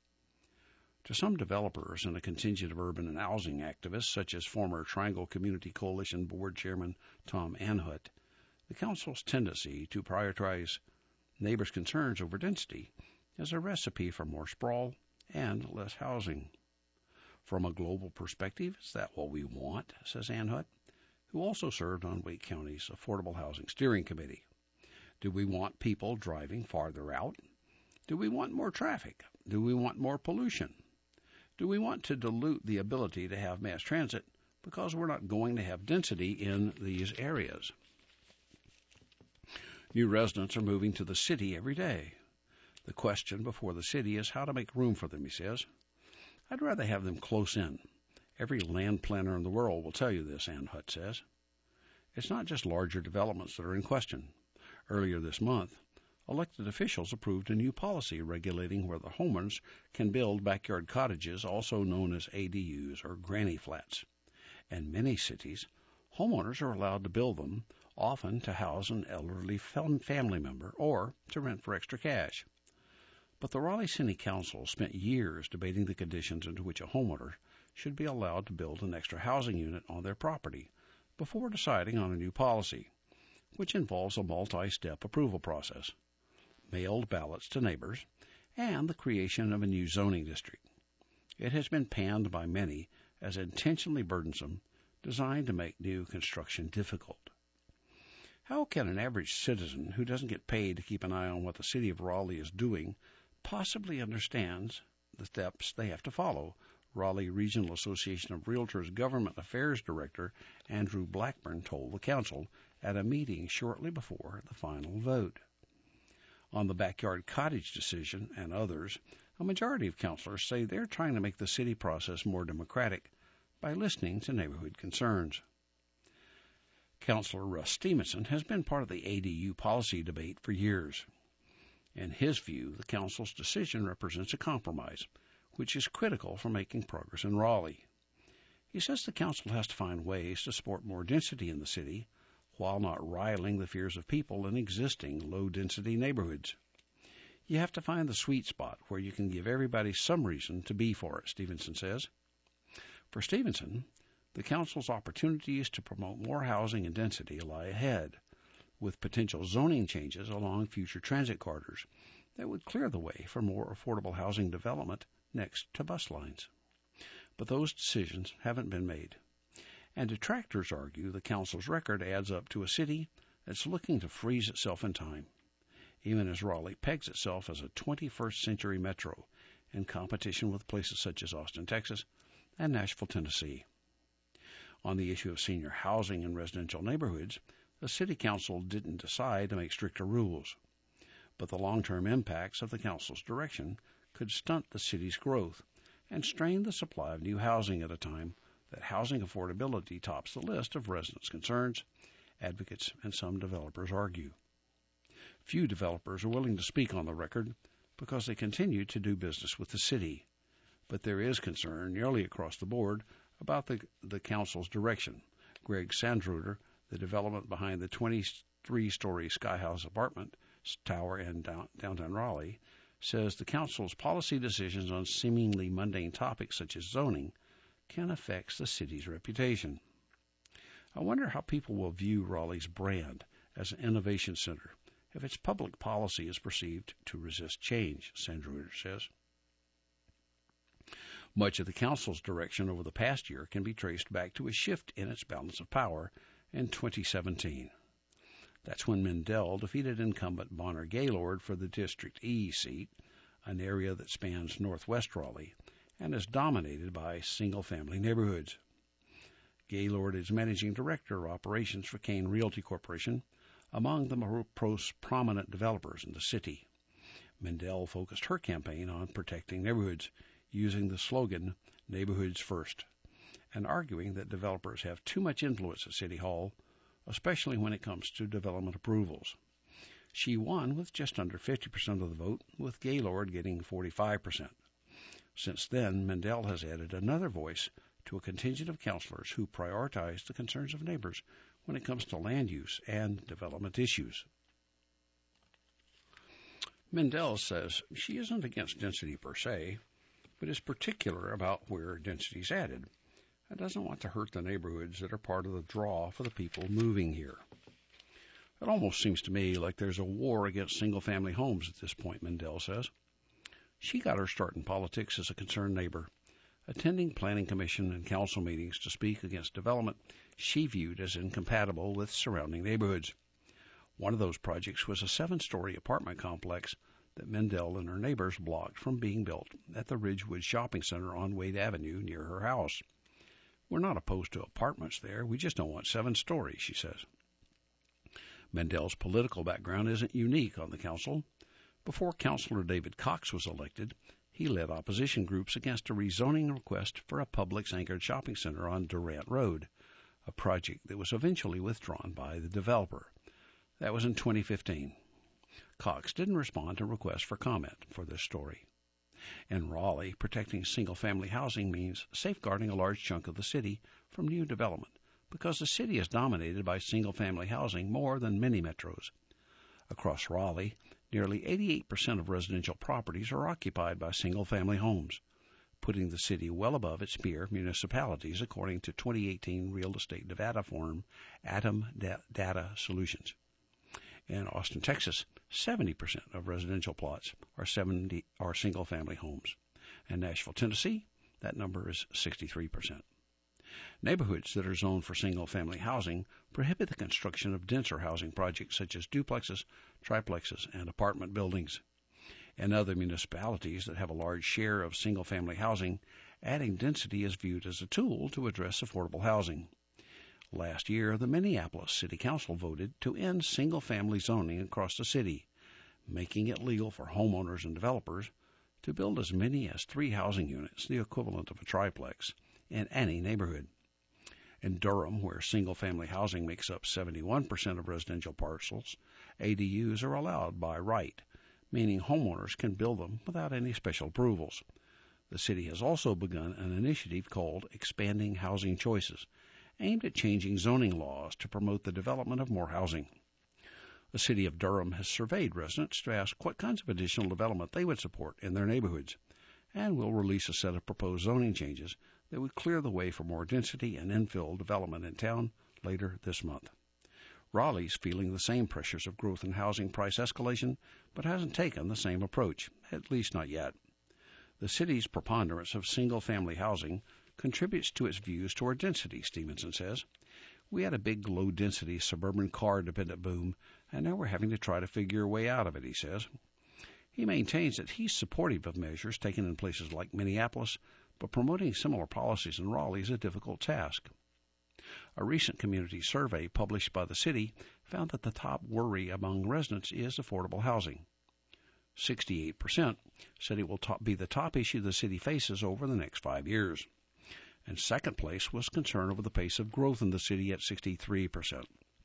To some developers and a contingent of urban and housing activists, such as former Triangle Community Coalition Board Chairman Tom Anhut, the council's tendency to prioritize neighbors' concerns over density is a recipe for more sprawl and less housing. From a global perspective, is that what we want, says Anhut, who also served on Wake County's Affordable Housing Steering Committee. Do we want people driving farther out? Do we want more traffic? Do we want more pollution? Do we want to dilute the ability to have mass transit because we're not going to have density in these areas? New residents are moving to the city every day. The question before the city is how to make room for them, he says. I'd rather have them close in. Every land planner in the world will tell you this, Anhut says. It's not just larger developments that are in question. Earlier this month, elected officials approved a new policy regulating whether homeowners can build backyard cottages, also known as A D Us or granny flats. In many cities, homeowners are allowed to build them, often to house an elderly family member or to rent for extra cash. But the Raleigh City Council spent years debating the conditions under which a homeowner should be allowed to build an extra housing unit on their property before deciding on a new policy, which involves a multi-step approval process, mailed ballots to neighbors, and the creation of a new zoning district. It has been panned by many as intentionally burdensome, designed to make new construction difficult. How can an average citizen who doesn't get paid to keep an eye on what the city of Raleigh is doing possibly understand the steps they have to follow? Raleigh Regional Association of Realtors Government Affairs Director Andrew Blackburn told the council at a meeting shortly before the final vote. On the backyard cottage decision and others, a majority of councilors say they're trying to make the city process more democratic by listening to neighborhood concerns. Councilor Russ Stevenson has been part of the A D U policy debate for years. In his view, the council's decision represents a compromise, which is critical for making progress in Raleigh. He says the council has to find ways to support more density in the city while not riling the fears of people in existing low-density neighborhoods. You have to find the sweet spot where you can give everybody some reason to be for it, Stevenson says. For Stevenson, the council's opportunities to promote more housing and density lie ahead, with potential zoning changes along future transit corridors that would clear the way for more affordable housing development next to bus lines. But those decisions haven't been made. And detractors argue the council's record adds up to a city that's looking to freeze itself in time, even as Raleigh pegs itself as a twenty-first century metro in competition with places such as Austin, Texas, and Nashville, Tennessee. On the issue of senior housing in residential neighborhoods, the city council didn't decide to make stricter rules, but the long-term impacts of the council's direction could stunt the city's growth and strain the supply of new housing at a time that housing affordability tops the list of residents' concerns, advocates, and some developers argue. Few developers are willing to speak on the record because they continue to do business with the city, but there is concern nearly across the board about the, the council's direction. Greg Sandruder, the development behind the twenty-three-story Sky House apartment tower in down, downtown Raleigh, says the council's policy decisions on seemingly mundane topics such as zoning can affect the city's reputation. I wonder how people will view Raleigh's brand as an innovation center if its public policy is perceived to resist change, Sandruder says. Much of the council's direction over the past year can be traced back to a shift in its balance of power in twenty seventeen. That's when Mendel defeated incumbent Bonner Gaylord for the District E seat, an area that spans northwest Raleigh and is dominated by single-family neighborhoods. Gaylord is managing director of operations for Kane Realty Corporation, among the most prominent developers in the city. Mendel focused her campaign on protecting neighborhoods, using the slogan, Neighborhoods First, and arguing that developers have too much influence at City Hall, especially when it comes to development approvals. She won with just under fifty percent of the vote, with Gaylord getting forty-five percent. Since then, Mendel has added another voice to a contingent of councilors who prioritize the concerns of neighbors when it comes to land use and development issues. Mendel says she isn't against density per se, but is particular about where density is added and doesn't want to hurt the neighborhoods that are part of the draw for the people moving here. It almost seems to me like there's a war against single-family homes at this point, Mendel says. She got her start in politics as a concerned neighbor, attending planning commission and council meetings to speak against development she viewed as incompatible with surrounding neighborhoods. One of those projects was a seven-story apartment complex that Mendel and her neighbors blocked from being built at the Ridgewood Shopping Center on Wade Avenue near her house. We're not opposed to apartments there. We just don't want seven stories, she says. Mendel's political background isn't unique on the council. Before Councilor David Cox was elected, he led opposition groups against a rezoning request for a Publix-anchored shopping center on Durant Road, a project that was eventually withdrawn by the developer. That was in twenty fifteen. Cox didn't respond to requests for comment for this story. In Raleigh, protecting single-family housing means safeguarding a large chunk of the city from new development because the city is dominated by single-family housing more than many metros. Across Raleigh, nearly eighty-eight percent of residential properties are occupied by single-family homes, putting the city well above its peer municipalities, according to twenty eighteen real estate data firm Atom Data Solutions. In Austin, Texas, seventy percent of residential plots are, seventy, are single-family homes. In Nashville, Tennessee, that number is sixty-three percent. Neighborhoods that are zoned for single-family housing prohibit the construction of denser housing projects such as duplexes, triplexes, and apartment buildings. In other municipalities that have a large share of single-family housing, adding density is viewed as a tool to address affordable housing. Last year, the Minneapolis City Council voted to end single-family zoning across the city, making it legal for homeowners and developers to build as many as three housing units, the equivalent of a triplex, in any neighborhood. In Durham, where single-family housing makes up seventy-one percent of residential parcels, A D Us are allowed by right, meaning homeowners can build them without any special approvals. The city has also begun an initiative called Expanding Housing Choices, aimed at changing zoning laws to promote the development of more housing. The city of Durham has surveyed residents to ask what kinds of additional development they would support in their neighborhoods, and will release a set of proposed zoning changes that would clear the way for more density and infill development in town later this month. Raleigh's feeling the same pressures of growth and housing price escalation, but hasn't taken the same approach, at least not yet. The city's preponderance of single-family housing contributes to its views toward density, Stevenson says. We had a big low-density suburban car-dependent boom, and now we're having to try to figure a way out of it, he says. He maintains that he's supportive of measures taken in places like Minneapolis, but promoting similar policies in Raleigh is a difficult task. A recent community survey published by the city found that the top worry among residents is affordable housing. sixty-eight percent said it will top, be the top issue the city faces over the next five years. And second place was concern over the pace of growth in the city at sixty-three percent.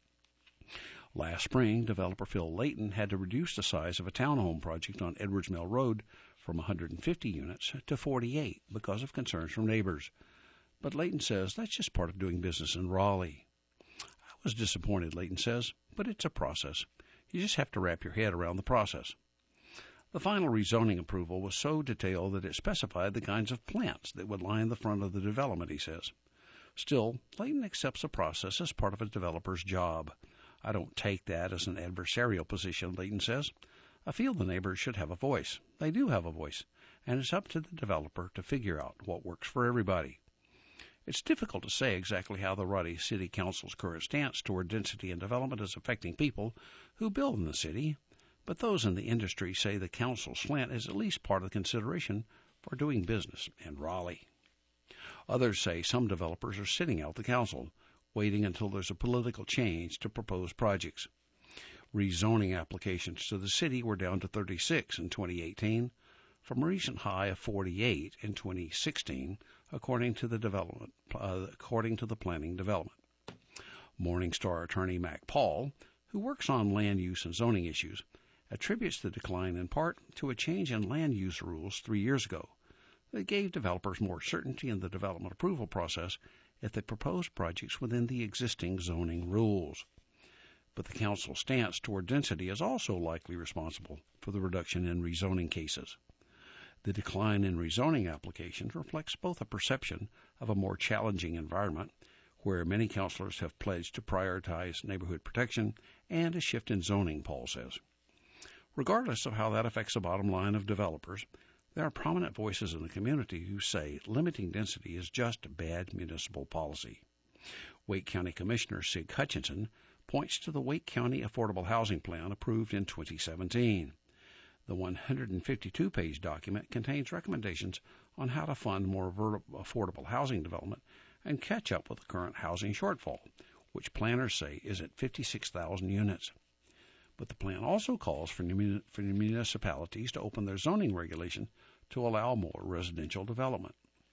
Last spring, developer Phil Layton had to reduce the size of a townhome project on Edwards Mill Road from one hundred fifty units to forty-eight because of concerns from neighbors. But Layton says that's just part of doing business in Raleigh. I was disappointed, Layton says, but it's a process. You just have to wrap your head around the process. The final rezoning approval was so detailed that it specified the kinds of plants that would line the front of the development, he says. Still, Layton accepts the process as part of a developer's job. I don't take that as an adversarial position, Layton says. I feel the neighbors should have a voice. They do have a voice, and it's up to the developer to figure out what works for everybody. It's difficult to say exactly how the Raleigh City Council's current stance toward density and development is affecting people who build in the city, but those in the industry say the council's slant is at least part of the consideration for doing business in Raleigh. Others say some developers are sitting out the council, waiting until there's a political change to propose projects. Rezoning applications to the city were down to thirty-six in twenty eighteen, from a recent high of forty-eight in twenty sixteen, according to the development, uh, according to the planning development. Morningstar attorney Mac Paul, who works on land use and zoning issues, attributes the decline in part to a change in land use rules three years ago that gave developers more certainty in the development approval process if they proposed projects within the existing zoning rules. But the council's stance toward density is also likely responsible for the reduction in rezoning cases. The decline in rezoning applications reflects both a perception of a more challenging environment, where many councilors have pledged to prioritize neighborhood protection, and a shift in zoning, Paul says. Regardless of how that affects the bottom line of developers, there are prominent voices in the community who say limiting density is just bad municipal policy. Wake County Commissioner Sig Hutchinson points to the Wake County Affordable Housing Plan approved in twenty seventeen. The one hundred fifty-two page document contains recommendations on how to fund more affordable housing development and catch up with the current housing shortfall, which planners say is at fifty-six thousand units. But the plan also calls for municipalities to open their zoning regulation to allow more residential development.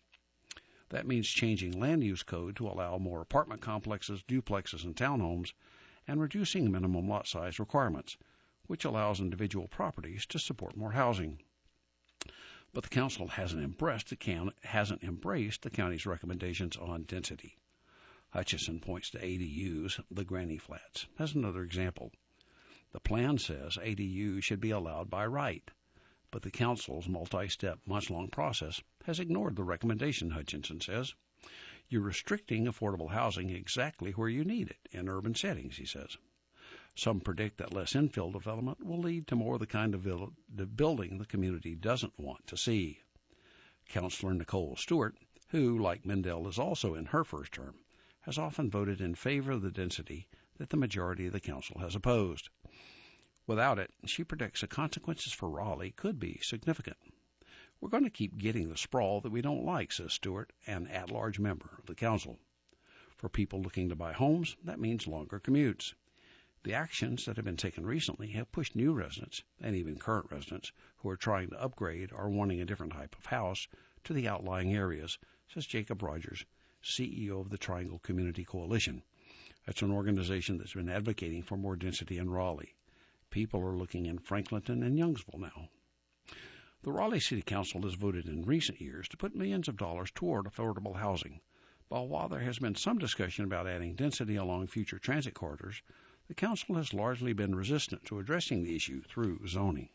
That means changing land use code to allow more apartment complexes, duplexes, and townhomes, and reducing minimum lot size requirements, which allows individual properties to support more housing. But the council hasn't embraced the, count, hasn't embraced the county's recommendations on density. Hutchison points to A D Us, the granny flats, as another example. The plan says A D Us should be allowed by right, but the council's multi-step, months-long process has ignored the recommendation, Hutchinson says. You're restricting affordable housing exactly where you need it, in urban settings, he says. Some predict that less infill development will lead to more of the kind of building the community doesn't want to see. Councillor Nicole Stewart, who, like Mendel, is also in her first term, has often voted in favor of the density that the majority of the council has opposed. Without it, she predicts the consequences for Raleigh could be significant. We're going to keep getting the sprawl that we don't like, says Stewart, an at-large member of the council. For people looking to buy homes, that means longer commutes. The actions that have been taken recently have pushed new residents, and even current residents, who are trying to upgrade or wanting a different type of house, to the outlying areas, says Jacob Rogers, C E O of the Triangle Community Coalition. That's an organization that's been advocating for more density in Raleigh. People are looking in Franklinton and Youngsville now. The Raleigh City Council has voted in recent years to put millions of dollars toward affordable housing. But while there has been some discussion about adding density along future transit corridors, the council has largely been resistant to addressing the issue through zoning.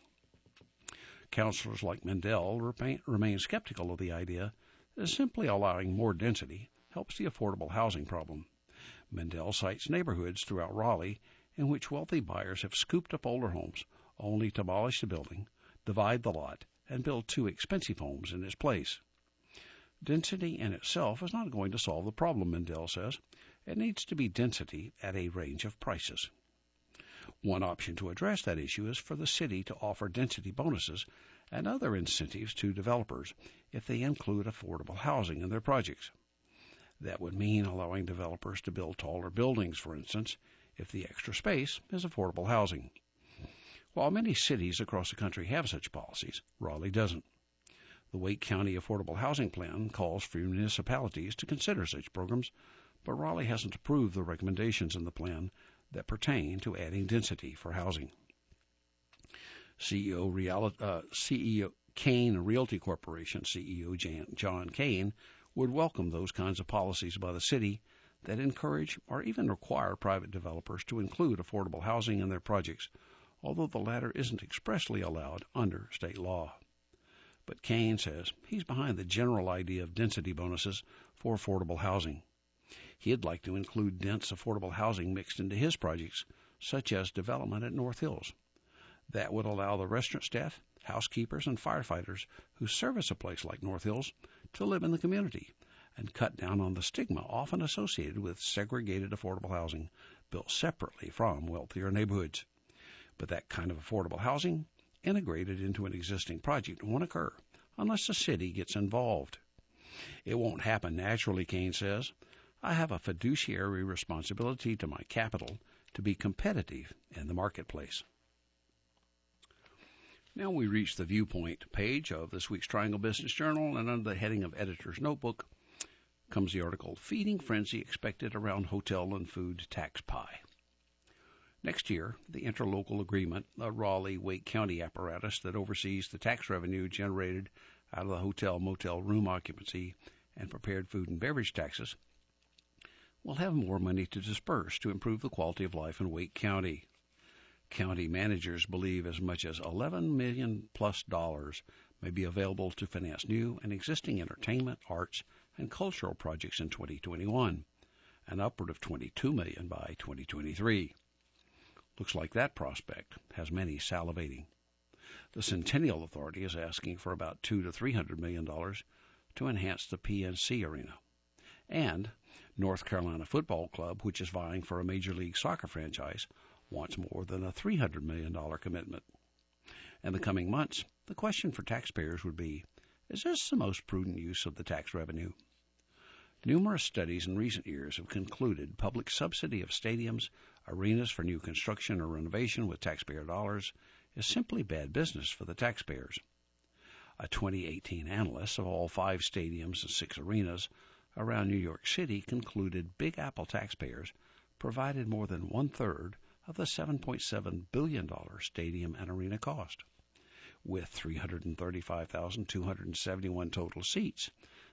Councilors like Mendel remain, remain skeptical of the idea that simply allowing more density helps the affordable housing problem. Mendel cites neighborhoods throughout Raleigh in which wealthy buyers have scooped up older homes only to demolish the building, divide the lot, and build two expensive homes in its place. Density in itself is not going to solve the problem, Mendel says. It needs to be density at a range of prices. One option to address that issue is for the city to offer density bonuses and other incentives to developers if they include affordable housing in their projects. That would mean allowing developers to build taller buildings, for instance, if the extra space is affordable housing. While many cities across the country have such policies, Raleigh doesn't. The Wake County Affordable Housing Plan calls for municipalities to consider such programs, but Raleigh hasn't approved the recommendations in the plan that pertain to adding density for housing. C E O, Real, uh, C E O Kane Realty Corporation, C E O Jan, John Kane, would welcome those kinds of policies by the city that encourage or even require private developers to include affordable housing in their projects, although the latter isn't expressly allowed under state law. But Kane says he's behind the general idea of density bonuses for affordable housing. He'd like to include dense affordable housing mixed into his projects, such as development at North Hills. That would allow the restaurant staff, housekeepers, and firefighters who service a place like North Hills to live in the community and cut down on the stigma often associated with segregated affordable housing built separately from wealthier neighborhoods. But that kind of affordable housing, integrated into an existing project, won't occur unless the city gets involved. It won't happen naturally, Kane says. I have a fiduciary responsibility to my capital to be competitive in the marketplace. Now we reach the viewpoint page of this week's Triangle Business Journal, and under the heading of Editor's Notebook comes the article, Feeding Frenzy Expected Around Hotel and Food Tax Pie. Next year, the interlocal agreement, a Raleigh-Wake County apparatus that oversees the tax revenue generated out of the hotel-motel room occupancy and prepared food and beverage taxes, will have more money to disperse to improve the quality of life in Wake County. County managers believe as much as eleven million dollars plus dollars may be available to finance new and existing entertainment, arts, and cultural projects in twenty twenty-one, and upward of twenty-two million dollars by twenty twenty-three. Looks like that prospect has many salivating. The Centennial Authority is asking for about two to three hundred million dollars to enhance the P N C arena, and North Carolina Football Club, which is vying for a Major League Soccer franchise, wants more than a three hundred million dollars commitment. In the coming months, the question for taxpayers would be, is this the most prudent use of the tax revenue? Numerous studies in recent years have concluded public subsidy of stadiums, arenas for new construction or renovation with taxpayer dollars is simply bad business for the taxpayers. A twenty eighteen analyst of all five stadiums and six arenas around New York City concluded Big Apple taxpayers provided more than one-third of the seven point seven billion dollars stadium and arena cost. With three hundred thirty-five thousand two hundred seventy-one total seats,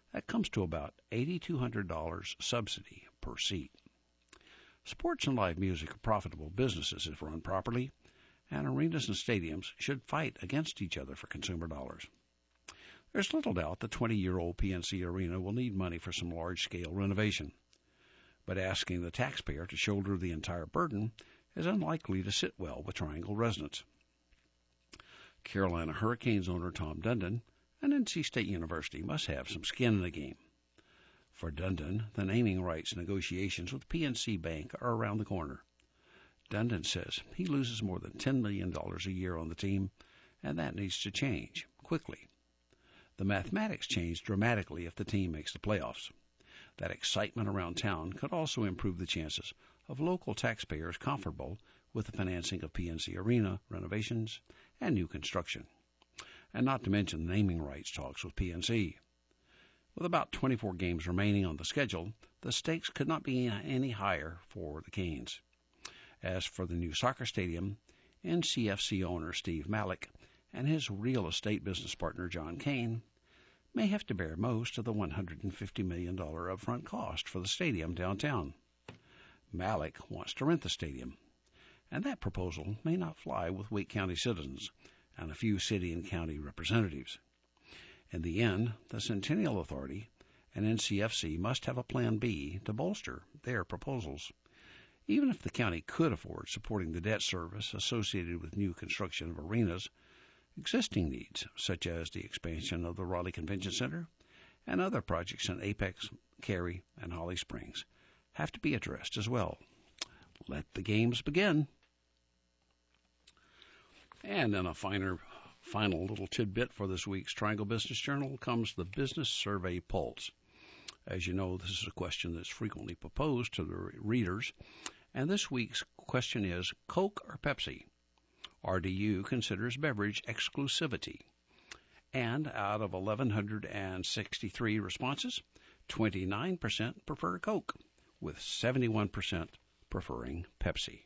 That comes to about eight thousand two hundred dollars subsidy per seat. Sports and live music are profitable businesses if run properly, and arenas and stadiums should fight against each other for consumer dollars. There's little doubt the twenty-year-old P N C Arena will need money for some large-scale renovation, but asking the taxpayer to shoulder the entire burden is unlikely to sit well with Triangle residents. Carolina Hurricanes owner Tom Dundon and N C State University must have some skin in the game. For Dundon, the naming rights negotiations with P N C Bank are around the corner. Dundon says he loses more than ten million dollars a year on the team, and that needs to change quickly. The mathematics change dramatically if the team makes the playoffs. That excitement around town could also improve the chances of local taxpayers comfortable with the financing of P N C Arena renovations and new construction, and not to mention naming rights talks with P N C. With about twenty-four games remaining on the schedule, the stakes could not be any higher for the Canes. As for the new soccer stadium, N C F C owner Steve Malik and his real estate business partner John Kane may have to bear most of the one hundred fifty million dollars upfront cost for the stadium downtown. Malik wants to rent the stadium, and that proposal may not fly with Wake County citizens and a few city and county representatives. In the end, the Centennial Authority and N C F C must have a plan B to bolster their proposals. Even if the county could afford supporting the debt service associated with new construction of arenas, existing needs, such as the expansion of the Raleigh Convention Center and other projects in Apex, Cary, and Holly Springs, have to be addressed as well. Let the games begin. And in a finer, final little tidbit for this week's Triangle Business Journal comes the Business Survey Pulse. As you know, this is a question that's frequently proposed to the readers, and this week's question is Coke or Pepsi? R D U considers beverage exclusivity. And out of one thousand one hundred sixty-three responses, twenty-nine percent prefer Coke, with seventy-one percent preferring Pepsi.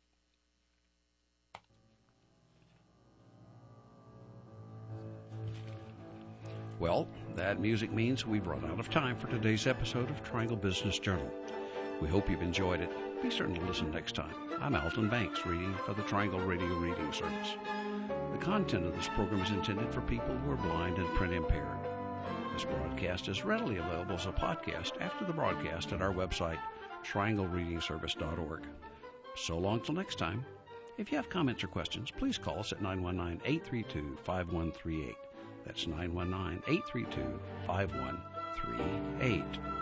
Well, that music means we've run out of time for today's episode of Triangle Business Journal. We hope you've enjoyed it. Be certain to listen next time. I'm Alton Banks, reading for the Triangle Radio Reading Service. The content of this program is intended for people who are blind and print impaired. This broadcast is readily available as a podcast after the broadcast at our website, triangle reading service dot org. So long till next time. If you have comments or questions, please call us at nine one nine, eight three two, five one three eight. That's nine one nine, eight three two, five one three eight.